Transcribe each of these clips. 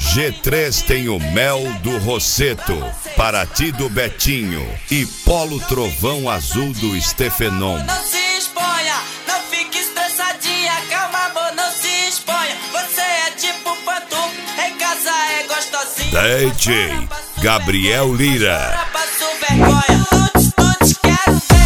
G3 tem o Mel do Rosseto, Paraty do Betinho e Polo Trovão Azul do Stefenon. Não se exponha, não fique estressadinha, calma amor, não se exponha. Você é tipo pantu, em casa é gostosinha. DJ Gabriel Lira. Passo vergonha, tuts, quero ver.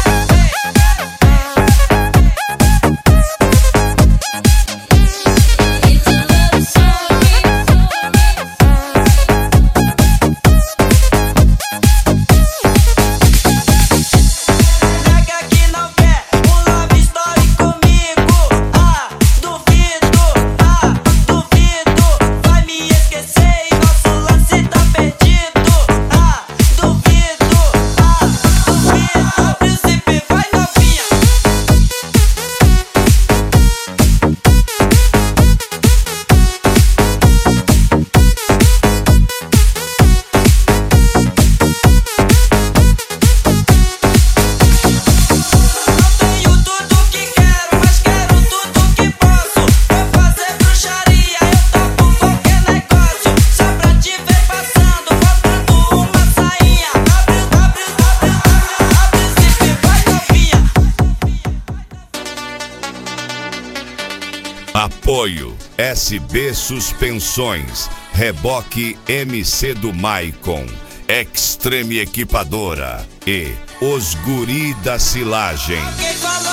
Apoio SB Suspensões, Reboque MC do Maicon, Extreme Equipadora e Os Guri da Silagem.